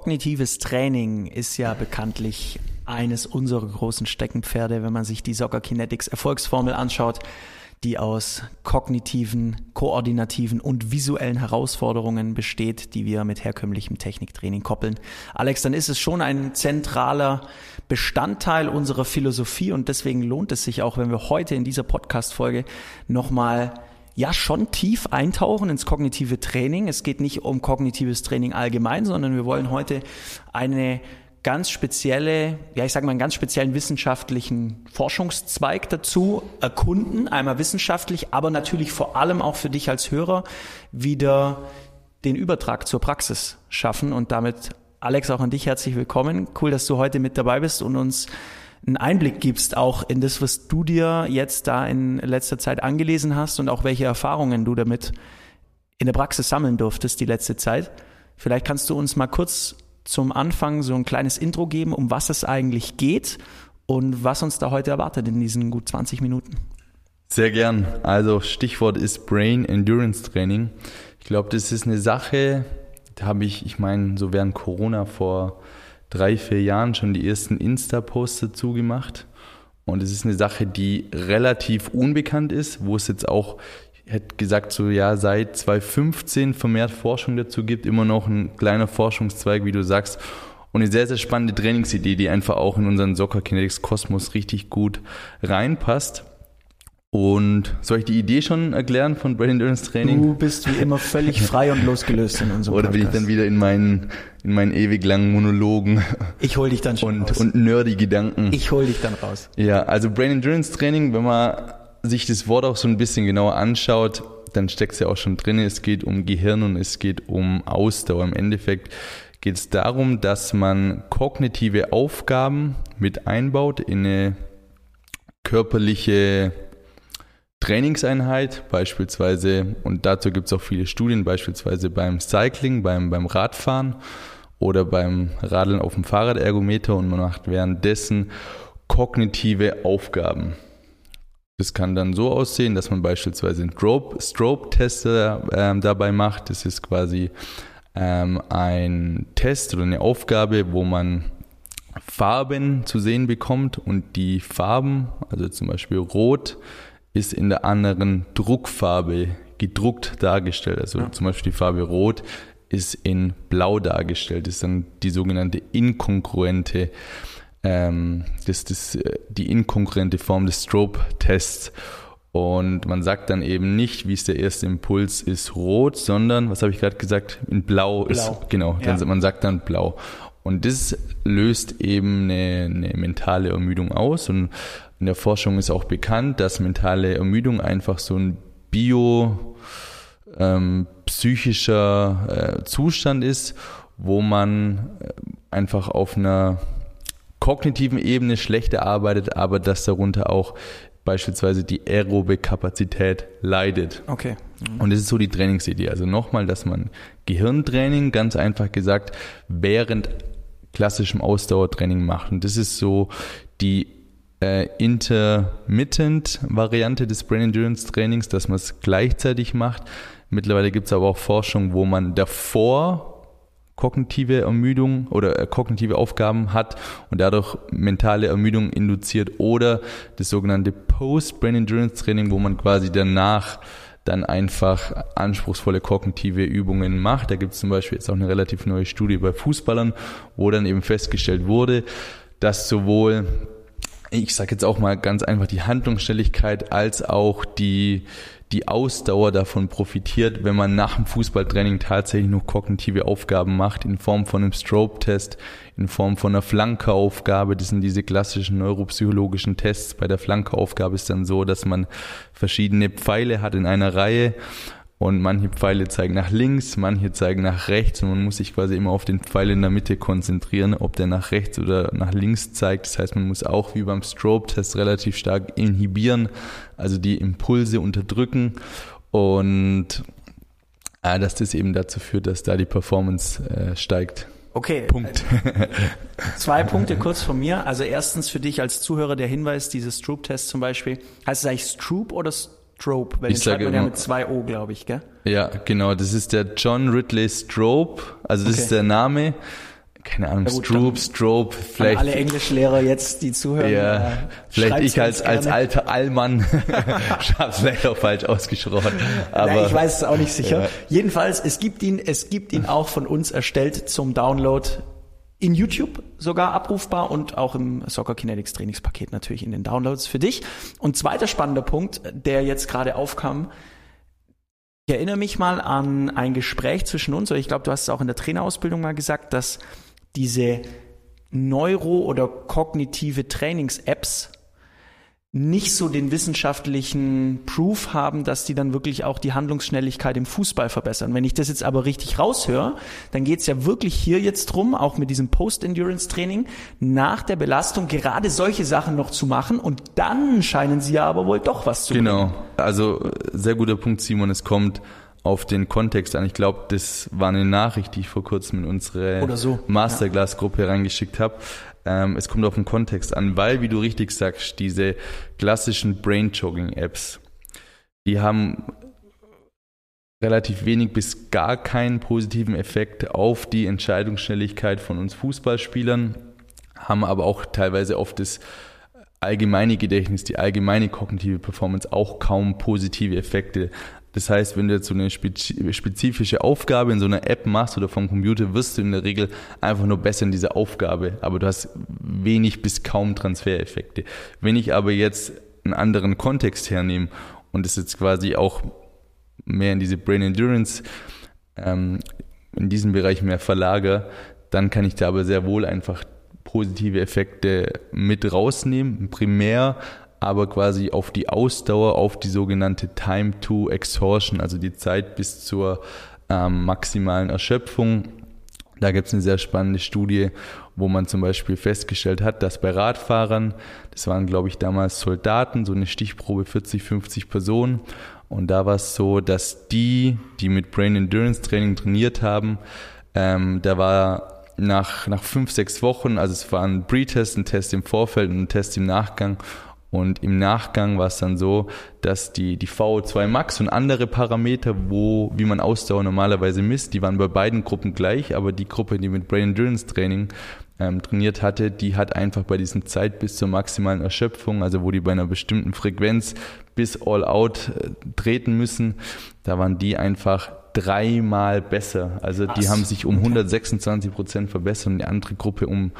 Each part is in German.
Kognitives Training ist ja bekanntlich eines unserer großen Steckenpferde, wenn man sich die Soccer Kinetics Erfolgsformel anschaut, die aus kognitiven, koordinativen und visuellen Herausforderungen besteht, die wir mit herkömmlichem Techniktraining koppeln. Alex, dann ist es schon ein zentraler Bestandteil unserer Philosophie und deswegen lohnt es sich auch, wenn wir heute in dieser Podcast-Folge nochmal schon tief eintauchen ins kognitive Training. Es geht nicht um kognitives Training allgemein, sondern wir wollen heute einen ganz speziellen wissenschaftlichen Forschungszweig dazu erkunden, einmal wissenschaftlich, aber natürlich vor allem auch für dich als Hörer wieder den Übertrag zur Praxis schaffen und damit, Alex, auch an dich herzlich willkommen. Cool, dass du heute mit dabei bist und uns einen Einblick gibst auch in das, was du dir jetzt da in letzter Zeit angelesen hast und auch welche Erfahrungen du damit in der Praxis sammeln durftest die letzte Zeit. Vielleicht kannst du uns mal kurz zum Anfang so ein kleines Intro geben, um was es eigentlich geht und was uns da heute erwartet in diesen gut 20 Minuten. Sehr gern. Also Stichwort ist Brain Endurance Training. Ich glaube, das ist eine Sache, da habe ich so während Corona vor 3-4 Jahren schon die ersten Insta-Posts dazu gemacht. Und es ist eine Sache, die relativ unbekannt ist, wo es jetzt auch, ich hätte gesagt, seit 2015 vermehrt Forschung dazu gibt, immer noch ein kleiner Forschungszweig, wie du sagst. Und eine sehr, sehr spannende Trainingsidee, die einfach auch in unseren Soccer Kinetics Kosmos richtig gut reinpasst. Und soll ich die Idee schon erklären von Brain Endurance Training? Du bist wie immer völlig frei und losgelöst in unserem Podcast. Oder bin ich dann wieder in meinen ewig langen Monologen? Ich hol dich dann schon raus. Und nerdy Gedanken. Ich hol dich dann raus. Ja, also Brain Endurance Training, wenn man sich das Wort auch so ein bisschen genauer anschaut, dann steckt es ja auch schon drin. Es geht um Gehirn und es geht um Ausdauer. Im Endeffekt geht es darum, dass man kognitive Aufgaben mit einbaut in eine körperliche Trainingseinheit beispielsweise, und dazu gibt es auch viele Studien, beispielsweise beim Cycling, beim Radfahren oder beim Radeln auf dem Fahrradergometer, und man macht währenddessen kognitive Aufgaben. Das kann dann so aussehen, dass man beispielsweise einen Strobe-Test dabei macht. Das ist quasi ein Test oder eine Aufgabe, wo man Farben zu sehen bekommt, und die Farben, also zum Beispiel Rot, ist in der anderen Druckfarbe gedruckt dargestellt. Also zum Beispiel die Farbe Rot ist in Blau dargestellt. Das ist dann die sogenannte inkongruente, die inkongruente Form des Strobe-Tests. Und man sagt dann eben nicht, wie es der erste Impuls ist, rot, sondern, was habe ich gerade gesagt, in Blau. Ist, genau, ja. Man sagt dann Blau. Und das löst eben eine mentale Ermüdung aus, und in der Forschung ist auch bekannt, dass mentale Ermüdung einfach so ein psychischer Zustand ist, wo man einfach auf einer kognitiven Ebene schlechter arbeitet, aber dass darunter auch beispielsweise die aerobe Kapazität leidet. Okay. Und das ist so die Trainingsidee. Also nochmal, dass man Gehirntraining, ganz einfach gesagt, während klassischem Ausdauertraining macht. Und das ist so die Intermittent-Variante des Brain Endurance Trainings, dass man es gleichzeitig macht. Mittlerweile gibt es aber auch Forschung, wo man davor kognitive Ermüdung oder kognitive Aufgaben hat und dadurch mentale Ermüdung induziert, oder das sogenannte Post-Brain Endurance Training, wo man quasi danach dann einfach anspruchsvolle kognitive Übungen macht. Da gibt es zum Beispiel jetzt auch eine relativ neue Studie bei Fußballern, wo dann eben festgestellt wurde, dass sowohl, ich sage jetzt auch mal ganz einfach, die Handlungsschnelligkeit als auch die Ausdauer davon profitiert, wenn man nach dem Fußballtraining tatsächlich noch kognitive Aufgaben macht, in Form von einem Strobe-Test, in Form von einer Flankeaufgabe. Das sind diese klassischen neuropsychologischen Tests. Bei der Flankeaufgabe ist dann so, dass man verschiedene Pfeile hat in einer Reihe, und manche Pfeile zeigen nach links, manche zeigen nach rechts, und man muss sich quasi immer auf den Pfeil in der Mitte konzentrieren, ob der nach rechts oder nach links zeigt. Das heißt, man muss auch wie beim Strobe-Test relativ stark inhibieren, also die Impulse unterdrücken, und dass das eben dazu führt, dass da die Performance steigt. Okay. Punkt. 2 Punkte kurz von mir. Also erstens für dich als Zuhörer der Hinweis, dieses Strobe-Test zum Beispiel. Heißt es eigentlich Strobe oder Strobe? Weil den schreibt man ja mit 2 O, glaube ich, gell? Ja, genau. Das ist der John Ridley Strobe. Also das ist der Name. keine Ahnung, gut, Strobe, vielleicht. Alle Englischlehrer jetzt, die zuhören. Ja, vielleicht ich als alter Allmann habe vielleicht auch falsch ausgesprochen. Aber ja, ich weiß es auch nicht sicher. Ja. Jedenfalls, es gibt ihn auch von uns erstellt zum Download in YouTube sogar abrufbar und auch im Soccer Kinetics Trainingspaket natürlich in den Downloads für dich. Und zweiter spannender Punkt, der jetzt gerade aufkam, ich erinnere mich mal an ein Gespräch zwischen uns, oder ich glaube, du hast es auch in der Trainerausbildung mal gesagt, dass diese neuro- oder kognitive Trainings-Apps nicht so den wissenschaftlichen Proof haben, dass die dann wirklich auch die Handlungsschnelligkeit im Fußball verbessern. Wenn ich das jetzt aber richtig raushöre, dann geht es ja wirklich hier jetzt drum, auch mit diesem Post-Endurance-Training, nach der Belastung gerade solche Sachen noch zu machen und dann scheinen sie ja aber wohl doch was zu bringen. Genau, also sehr guter Punkt, Simon, es kommt auf den Kontext an. Ich glaube, das war eine Nachricht, die ich vor kurzem in unsere Masterclass-Gruppe reingeschickt habe. Es kommt auf den Kontext an, weil, wie du richtig sagst, diese klassischen Brain-Jogging-Apps, die haben relativ wenig bis gar keinen positiven Effekt auf die Entscheidungsschnelligkeit von uns Fußballspielern, haben aber auch teilweise auf das allgemeine Gedächtnis, die allgemeine kognitive Performance auch kaum positive Effekte. Das heißt, wenn du jetzt so eine spezifische Aufgabe in so einer App machst oder vom Computer, wirst du in der Regel einfach nur besser in dieser Aufgabe, aber du hast wenig bis kaum Transfereffekte. Wenn ich aber jetzt einen anderen Kontext hernehme und es jetzt quasi auch mehr in diese Brain Endurance, in diesem Bereich mehr verlagere, dann kann ich da aber sehr wohl einfach positive Effekte mit rausnehmen, primär aber quasi auf die Ausdauer, auf die sogenannte Time to Exhaustion, also die Zeit bis zur maximalen Erschöpfung. Da gibt es eine sehr spannende Studie, wo man zum Beispiel festgestellt hat, dass bei Radfahrern, das waren glaube ich damals Soldaten, so eine Stichprobe 40, 50 Personen, und da war es so, dass die mit Brain Endurance Training trainiert haben, da war nach 5, 6 Wochen, also es war ein Pre-Test, ein Test im Vorfeld und ein Test im Nachgang. Und im Nachgang war es dann so, dass die VO2 Max und andere Parameter, wie man Ausdauer normalerweise misst, die waren bei beiden Gruppen gleich, aber die Gruppe, die mit Brain Endurance Training trainiert hatte, die hat einfach bei diesen Zeit bis zur maximalen Erschöpfung, also wo die bei einer bestimmten Frequenz bis all out treten müssen, da waren die einfach 3-mal besser. Also die haben sich um 126% verbessert und die andere Gruppe um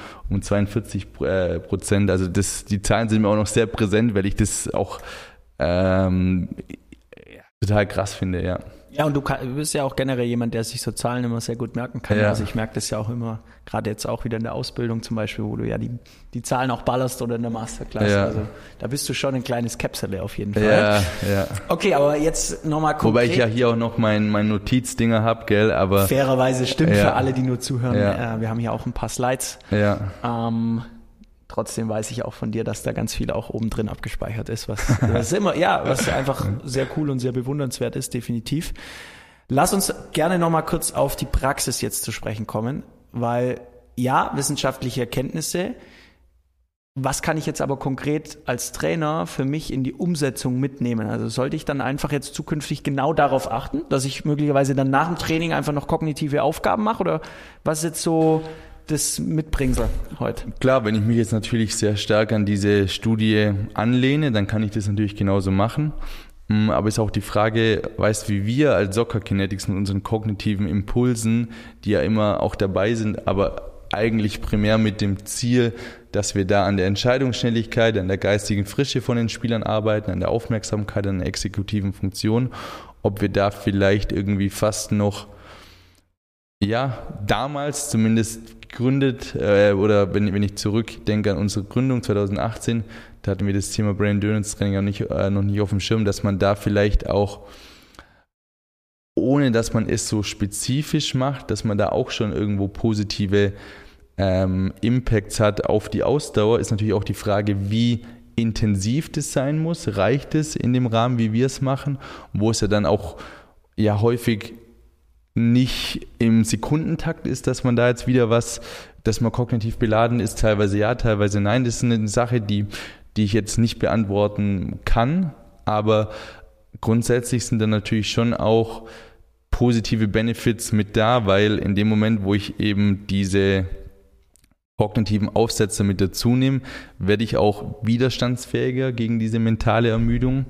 42%. Also die Zahlen sind mir auch noch sehr präsent, weil ich das auch total krass finde, ja. Ja, und du bist ja auch generell jemand, der sich so Zahlen immer sehr gut merken kann. Ja. Also ich merke das ja auch immer, gerade jetzt auch wieder in der Ausbildung zum Beispiel, wo du ja die Zahlen auch ballerst oder in der Masterclass. Ja. Also da bist du schon ein kleines Käpsele auf jeden Fall. Ja. Okay, aber jetzt nochmal konkret. Wobei ich ja hier auch noch mein Notizdinger habe, gell, aber... Fairerweise stimmt für alle, die nur zuhören. Ja. Wir haben hier auch ein paar Slides. Ja. Trotzdem weiß ich auch von dir, dass da ganz viel auch oben drin abgespeichert ist, was einfach sehr cool und sehr bewundernswert ist, definitiv. Lass uns gerne nochmal kurz auf die Praxis jetzt zu sprechen kommen, weil ja, wissenschaftliche Erkenntnisse, was kann ich jetzt aber konkret als Trainer für mich in die Umsetzung mitnehmen? Also sollte ich dann einfach jetzt zukünftig genau darauf achten, dass ich möglicherweise dann nach dem Training einfach noch kognitive Aufgaben mache, oder was ist jetzt so das Mitbringsel heute? Klar, wenn ich mich jetzt natürlich sehr stark an diese Studie anlehne, dann kann ich das natürlich genauso machen. Aber ist auch die Frage, weißt du, wie wir als Soccer Kinetics mit unseren kognitiven Impulsen, die ja immer auch dabei sind, aber eigentlich primär mit dem Ziel, dass wir da an der Entscheidungsschnelligkeit, an der geistigen Frische von den Spielern arbeiten, an der Aufmerksamkeit, an der exekutiven Funktion, ob wir da vielleicht irgendwie fast noch, ja, damals zumindest gegründet, oder wenn ich zurückdenke an unsere Gründung 2018, da hatten wir das Thema Brain Endurance Training noch nicht auf dem Schirm, dass man da vielleicht auch, ohne dass man es so spezifisch macht, dass man da auch schon irgendwo positive Impacts hat auf die Ausdauer. Ist natürlich auch die Frage, wie intensiv das sein muss. Reicht es in dem Rahmen, wie wir es machen? Wo es ja dann auch ja häufig nicht im Sekundentakt ist, dass man da jetzt wieder dass man kognitiv beladen ist, teilweise ja, teilweise nein. Das ist eine Sache, die ich jetzt nicht beantworten kann, aber grundsätzlich sind dann natürlich schon auch positive Benefits mit da, weil in dem Moment, wo ich eben diese kognitiven Aufsätze mit dazu nehme, werde ich auch widerstandsfähiger gegen diese mentale Ermüdung.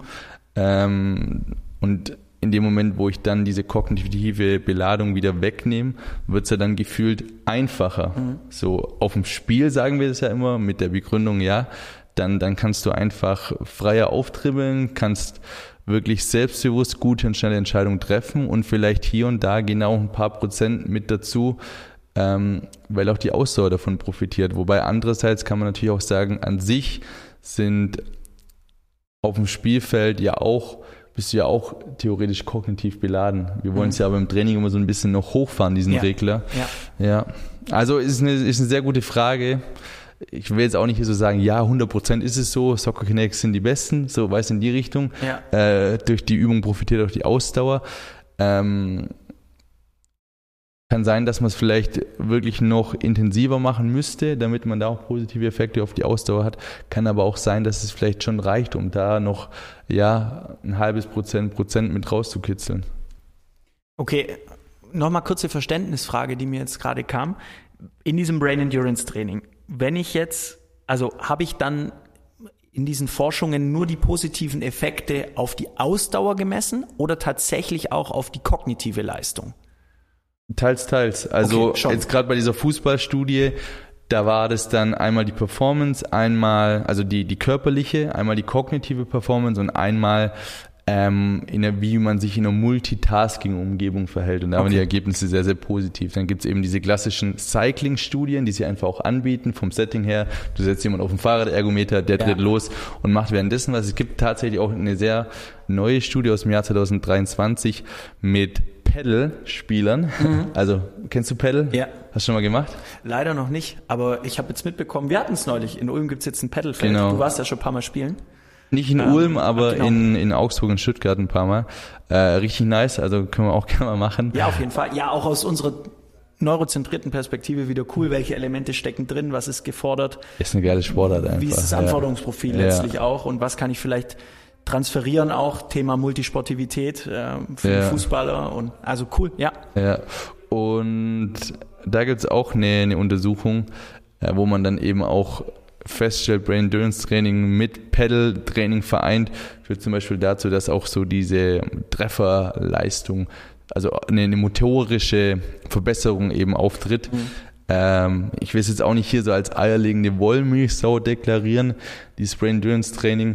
Und in dem Moment, wo ich dann diese kognitive Beladung wieder wegnehme, wird es ja dann gefühlt einfacher. So auf dem Spiel sagen wir das ja immer mit der Begründung, ja, dann kannst du einfach freier auftribbeln, kannst wirklich selbstbewusst gute und schnelle Entscheidungen treffen und vielleicht hier und da genau ein paar Prozent mit dazu, weil auch die Ausdauer davon profitiert. Wobei andererseits kann man natürlich auch sagen, an sich sind auf dem Spielfeld bist du ja auch theoretisch kognitiv beladen. Wir wollen es ja aber im Training immer so ein bisschen noch hochfahren, diesen Regler. Ja. Also ist eine sehr gute Frage. Ich will jetzt auch nicht hier so sagen, ja, 100% ist es so, Soccer Kinetics sind die Besten, so weiß in die Richtung. Ja. Durch die Übung profitiert auch die Ausdauer. Kann sein, dass man es vielleicht wirklich noch intensiver machen müsste, damit man da auch positive Effekte auf die Ausdauer hat. Kann aber auch sein, dass es vielleicht schon reicht, um da noch ein halbes Prozent mit rauszukitzeln. Okay, nochmal kurze Verständnisfrage, die mir jetzt gerade kam. In diesem Brain Endurance Training, habe ich dann in diesen Forschungen nur die positiven Effekte auf die Ausdauer gemessen oder tatsächlich auch auf die kognitive Leistung? Teils. Also okay, jetzt gerade bei dieser Fußballstudie, da war das dann einmal die Performance, einmal, also die körperliche, einmal die kognitive Performance und einmal wie man sich in einer Multitasking-Umgebung verhält. Und da waren die Ergebnisse sehr, sehr positiv. Dann gibt es eben diese klassischen Cycling-Studien, die sie einfach auch anbieten, vom Setting her. Du setzt jemanden auf den Fahrradergometer, der tritt los und macht währenddessen was. Es gibt tatsächlich auch eine sehr neue Studie aus dem Jahr 2023 mit Paddle-Spielern. Also, kennst du Paddle? Ja. Hast du schon mal gemacht? Leider noch nicht, aber ich habe jetzt mitbekommen, wir hatten es neulich, in Ulm gibt es jetzt ein Paddlefeld. Genau. Du warst ja schon ein paar Mal spielen. Nicht in Ulm, aber genau. in Augsburg und Stuttgart ein paar Mal. Richtig nice, also können wir auch gerne mal machen. Ja, auf jeden Fall. Ja, auch aus unserer neurozentrierten Perspektive wieder cool, welche Elemente stecken drin, was ist gefordert. Ist eine geile Sportart einfach. Wie ist das Anforderungsprofil letztlich auch und was kann ich vielleicht transferieren auch, Thema Multisportivität für den Fußballer und also cool, ja. Ja, und da gibt's auch eine Untersuchung, wo man dann eben auch feststellt, Brain Endurance Training mit Pedal Training vereint, führt zum Beispiel dazu, dass auch so diese Trefferleistung, also eine motorische Verbesserung eben auftritt. Ich will es jetzt auch nicht hier so als eierlegende Wollmilchsau deklarieren, dieses Brain Endurance Training.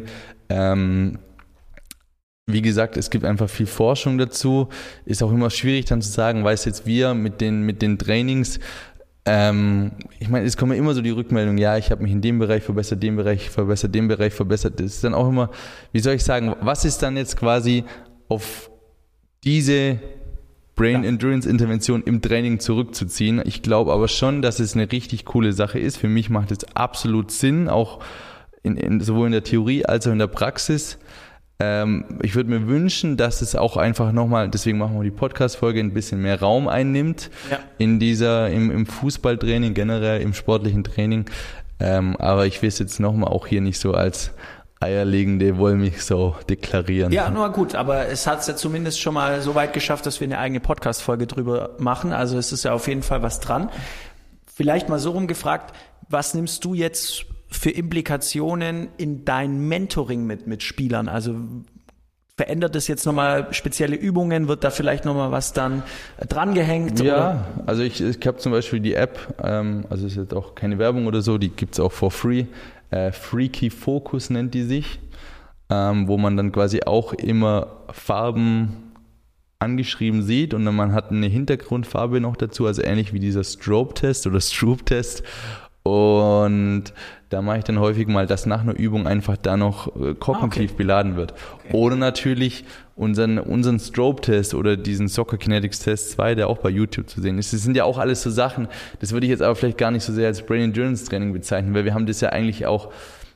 Wie gesagt, es gibt einfach viel Forschung dazu. Ist auch immer schwierig dann zu sagen, weiß jetzt wir mit den Trainings, ich meine, es kommen immer so die Rückmeldungen, ja, ich habe mich in dem Bereich verbessert, dem Bereich verbessert, dem Bereich verbessert. Das ist dann auch immer, wie soll ich sagen, was ist dann jetzt quasi auf diese Brain Endurance Intervention im Training zurückzuziehen? Ich glaube aber schon, dass es eine richtig coole Sache ist. Für mich macht es absolut Sinn, auch sowohl in der Theorie als auch in der Praxis. Ich würde mir wünschen, dass es auch einfach nochmal, deswegen machen wir die Podcast-Folge, ein bisschen mehr Raum einnimmt im Fußballtraining, generell im sportlichen Training. Aber ich will es jetzt nochmal auch hier nicht so als eierlegende Wollmilchsau deklarieren. Ja, nur gut, aber es hat es ja zumindest schon mal so weit geschafft, dass wir eine eigene Podcast-Folge drüber machen. Also es ist ja auf jeden Fall was dran. Vielleicht mal so rumgefragt, was nimmst du jetzt für Implikationen in dein Mentoring mit Spielern? Also verändert es jetzt nochmal spezielle Übungen? Wird da vielleicht nochmal was dann drangehängt? Ja, oder? Also ich habe zum Beispiel die App, also ist jetzt auch keine Werbung oder so, die gibt es auch for free. Freaky Focus nennt die sich, wo man dann quasi auch immer Farben angeschrieben sieht und dann man hat eine Hintergrundfarbe noch dazu, also ähnlich wie dieser Strobe-Test oder Stroop-Test. Und da mache ich dann häufig mal, dass nach einer Übung einfach da noch kognitiv beladen wird. Okay. Oder natürlich unseren Strobe-Test oder diesen Soccer Kinetics Test 2, der auch bei YouTube zu sehen ist. Das sind ja auch alles so Sachen, das würde ich jetzt aber vielleicht gar nicht so sehr als Brain Endurance Training bezeichnen, weil wir haben das ja eigentlich auch,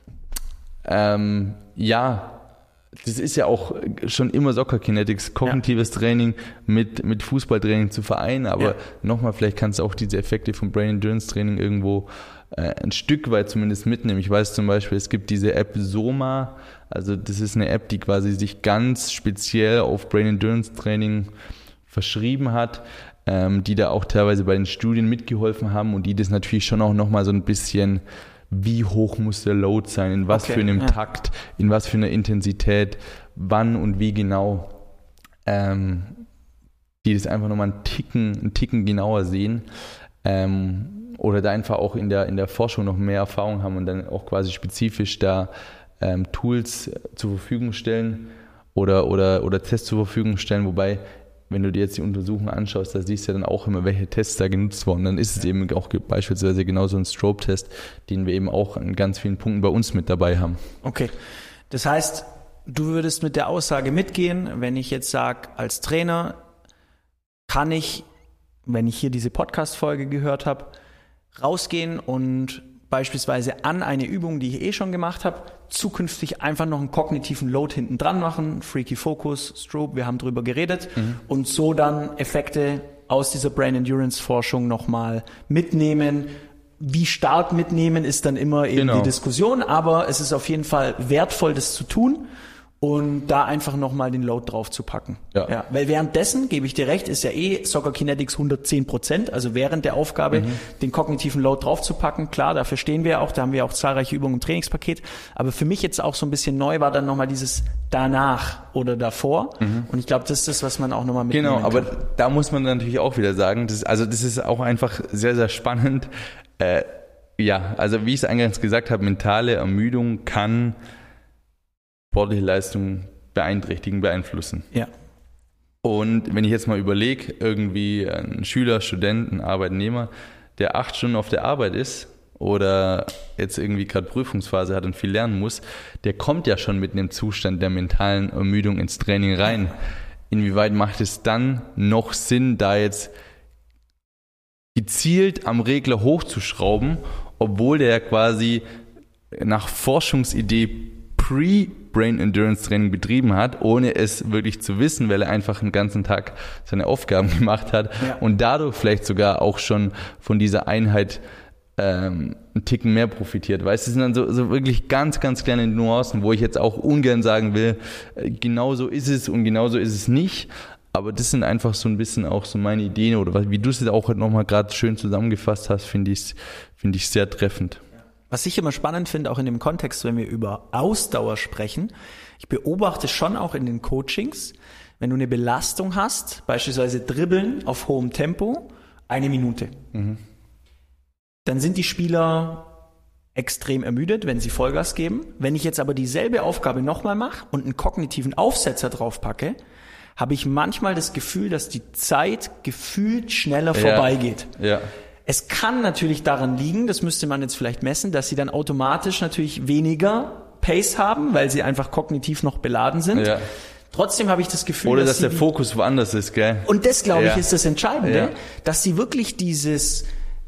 das ist ja auch schon immer Soccer Kinetics, kognitives Training mit Fußballtraining zu vereinen, aber nochmal, vielleicht kannst du auch diese Effekte vom Brain Endurance Training irgendwo ein Stück weit zumindest mitnehmen. Ich weiß zum Beispiel, es gibt diese App Soma, also das ist eine App, die quasi sich ganz speziell auf Brain Endurance Training verschrieben hat. die da auch teilweise bei den Studien mitgeholfen haben und die das natürlich schon auch nochmal so ein bisschen, wie hoch muss der Load sein, in was für einem Takt, in was für einer Intensität, wann und wie genau, die das einfach nochmal einen Ticken genauer sehen, oder da einfach auch in der Forschung noch mehr Erfahrung haben und dann auch quasi spezifisch da Tools zur Verfügung stellen oder Tests zur Verfügung stellen, wobei, wenn du dir jetzt die Untersuchungen anschaust, da siehst du ja dann auch immer, welche Tests da genutzt wurden. Dann ist es eben auch beispielsweise genauso ein Strobe-Test, den wir eben auch an ganz vielen Punkten bei uns mit dabei haben. Okay, das heißt, du würdest mit der Aussage mitgehen, wenn ich jetzt sage, als Trainer kann ich, wenn ich hier diese Podcast-Folge gehört habe, rausgehen und beispielsweise an eine Übung, die ich schon gemacht habe, zukünftig einfach noch einen kognitiven Load hinten dran machen, Freaky Focus, Strobe, wir haben drüber geredet, und so dann Effekte aus dieser Brain Endurance Forschung nochmal mitnehmen. Wie stark mitnehmen ist dann immer eben die Diskussion, aber es ist auf jeden Fall wertvoll, das zu tun und da einfach nochmal den Load drauf zu packen. Ja, weil währenddessen, gebe ich dir recht, ist ja Soccer Kinetics 110%, also während der Aufgabe den kognitiven Load drauf zu packen. Klar, dafür stehen wir auch, da haben wir auch zahlreiche Übungen im Trainingspaket, aber für mich jetzt auch so ein bisschen neu war dann nochmal dieses danach oder davor, und ich glaube, das ist das, was man auch nochmal mitnehmen kann. Aber da muss man natürlich auch wieder sagen, das ist auch einfach sehr, sehr spannend. Also wie ich es eingangs gesagt habe, mentale Ermüdung kann sportliche Leistung beeinflussen. Ja. Und wenn ich jetzt mal überlege, irgendwie ein Schüler, Student, ein Arbeitnehmer, der 8 Stunden auf der Arbeit ist oder jetzt irgendwie gerade Prüfungsphase hat und viel lernen muss, der kommt ja schon mit einem Zustand der mentalen Ermüdung ins Training rein. Inwieweit macht es dann noch Sinn, da jetzt gezielt am Regler hochzuschrauben, obwohl der quasi nach Forschungsidee Pre-Brain Endurance Training betrieben hat, ohne es wirklich zu wissen, weil er einfach den ganzen Tag seine Aufgaben gemacht hat und dadurch vielleicht sogar auch schon von dieser Einheit einen Ticken mehr profitiert. Weißt du, das sind dann so wirklich ganz, ganz kleine Nuancen, wo ich jetzt auch ungern sagen will, genauso ist es und genauso ist es nicht. Aber das sind einfach so ein bisschen auch so meine Ideen oder wie du es auch heute nochmal gerade schön zusammengefasst hast, finde ich sehr treffend. Was ich immer spannend finde, auch in dem Kontext, wenn wir über Ausdauer sprechen, ich beobachte schon auch in den Coachings, wenn du eine Belastung hast, beispielsweise Dribbeln auf hohem Tempo, 1 Minute. Dann sind die Spieler extrem ermüdet, wenn sie Vollgas geben. Wenn ich jetzt aber dieselbe Aufgabe nochmal mache und einen kognitiven Aufsetzer drauf packe, habe ich manchmal das Gefühl, dass die Zeit gefühlt schneller vorbeigeht. Ja. Es kann natürlich daran liegen, das müsste man jetzt vielleicht messen, dass sie dann automatisch natürlich weniger Pace haben, weil sie einfach kognitiv noch beladen sind. Ja. Trotzdem habe ich das Gefühl, oder dass der Fokus woanders ist, gell? Und das, glaube ich, ist das Entscheidende, dass sie wirklich dieses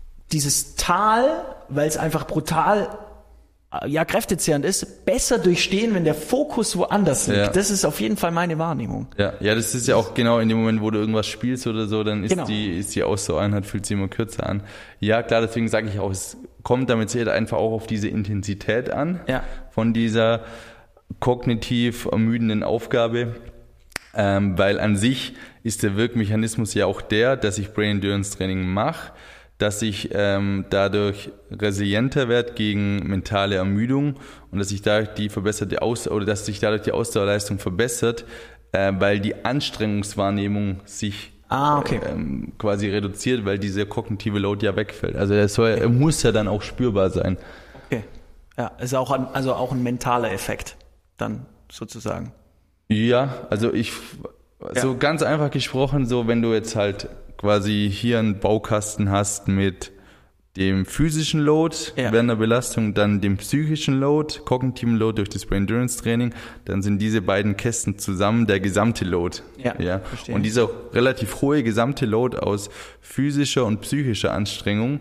Tal, weil es einfach brutal kräftezehrend ist, besser durchstehen, wenn der Fokus woanders liegt. Ja. Das ist auf jeden Fall meine Wahrnehmung. Ja, das ist ja auch genau in dem Moment, wo du irgendwas spielst oder so, dann ist die Ausdauereinheit, fühlt sich immer kürzer an. Ja, klar, deswegen sage ich auch, es kommt damit sehr einfach auch auf diese Intensität an, von dieser kognitiv ermüdenden Aufgabe, weil an sich ist der Wirkmechanismus ja auch der, dass ich Brain Endurance Training mache, dass ich dadurch resilienter werde gegen mentale Ermüdung und dass sich dadurch die Ausdauerleistung verbessert, weil die Anstrengungswahrnehmung sich quasi reduziert, weil dieser kognitive Load ja wegfällt. Also er muss ja dann auch spürbar sein. Okay. Ja, ist auch ein mentaler Effekt dann sozusagen. Ja, also so ganz einfach gesprochen, so wenn du jetzt halt quasi hier einen Baukasten hast mit dem physischen Load während der Belastung, dann dem psychischen Load, kognitiven Load durch das Brain Endurance Training, dann sind diese beiden Kästen zusammen der gesamte Load. Ja. Verstehe. Und dieser relativ hohe gesamte Load aus physischer und psychischer Anstrengung,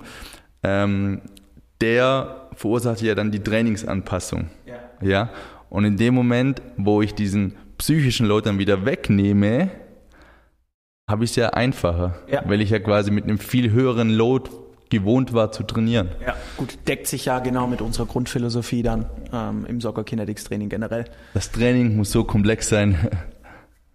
der verursacht ja dann die Trainingsanpassung. Ja. Und in dem Moment, wo ich diesen psychischen Load dann wieder wegnehme, habe ich es ja einfacher, weil ich ja quasi mit einem viel höheren Load gewohnt war zu trainieren. Ja, gut, deckt sich ja genau mit unserer Grundphilosophie dann im Soccer Kinetics Training generell. Das Training muss so komplex sein,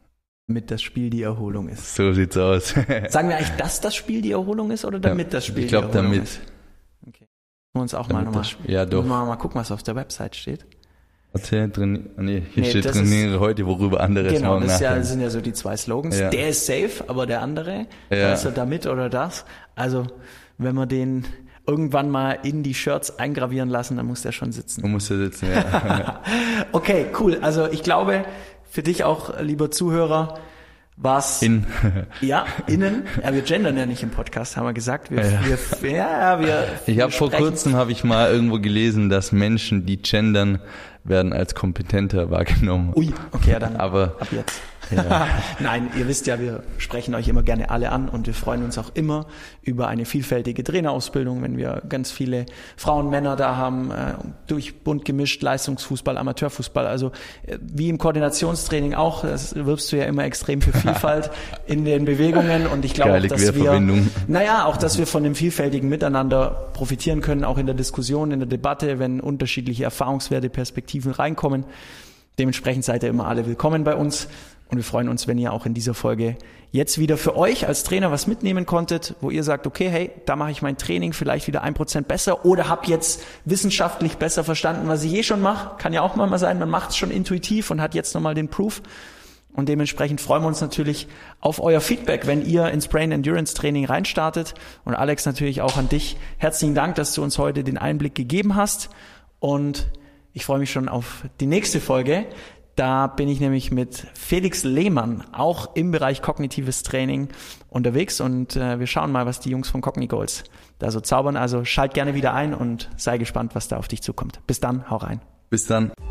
damit das Spiel die Erholung ist. So sieht's aus. Sagen wir eigentlich, dass das Spiel die Erholung ist oder damit das Spiel die Erholung ist? Ich glaube, damit. Okay. Wir uns auch mal nochmal. Ja, doch. Mal gucken, was auf der Website steht. Hier steht trainiere heute, worüber andere genau, morgen das nachdenken. sind ja so die 2 Slogans. Ja. Der ist safe, aber der andere, da ist er damit oder das. Also, wenn wir den irgendwann mal in die Shirts eingravieren lassen, dann muss der schon sitzen. Du musst ja sitzen, ja. Okay, cool. Also, ich glaube, für dich auch, lieber Zuhörer, was innen. Ja, innen. Ja, wir gendern ja nicht im Podcast, haben wir gesagt. Ich habe vor kurzem mal irgendwo gelesen, dass Menschen, die gendern, werden als kompetenter wahrgenommen. Ui, okay, ja, dann aber ab jetzt. Ja. Nein, ihr wisst ja, wir sprechen euch immer gerne alle an und wir freuen uns auch immer über eine vielfältige Trainerausbildung, wenn wir ganz viele Frauen, Männer da haben, durch bunt gemischt, Leistungsfußball, Amateurfußball, also wie im Koordinationstraining auch, das wirbst du ja immer extrem für Vielfalt in den Bewegungen und ich glaube, dass wir von dem vielfältigen Miteinander profitieren können, auch in der Diskussion, in der Debatte, wenn unterschiedliche Erfahrungswerte, Perspektiven reinkommen. Dementsprechend seid ihr immer alle willkommen bei uns. Und wir freuen uns, wenn ihr auch in dieser Folge jetzt wieder für euch als Trainer was mitnehmen konntet, wo ihr sagt, okay, hey, da mache ich mein Training vielleicht wieder 1% besser oder habe jetzt wissenschaftlich besser verstanden, was ich schon mache. Kann ja auch mal sein, man macht es schon intuitiv und hat jetzt nochmal den Proof. Und dementsprechend freuen wir uns natürlich auf euer Feedback, wenn ihr ins Brain Endurance Training reinstartet. Und Alex, natürlich auch an dich. Herzlichen Dank, dass du uns heute den Einblick gegeben hast. Und ich freue mich schon auf die nächste Folge. Da bin ich nämlich mit Felix Lehmann auch im Bereich kognitives Training unterwegs und wir schauen mal, was die Jungs von Cognigoals da so zaubern. Also schalt gerne wieder ein und sei gespannt, was da auf dich zukommt. Bis dann, hau rein. Bis dann.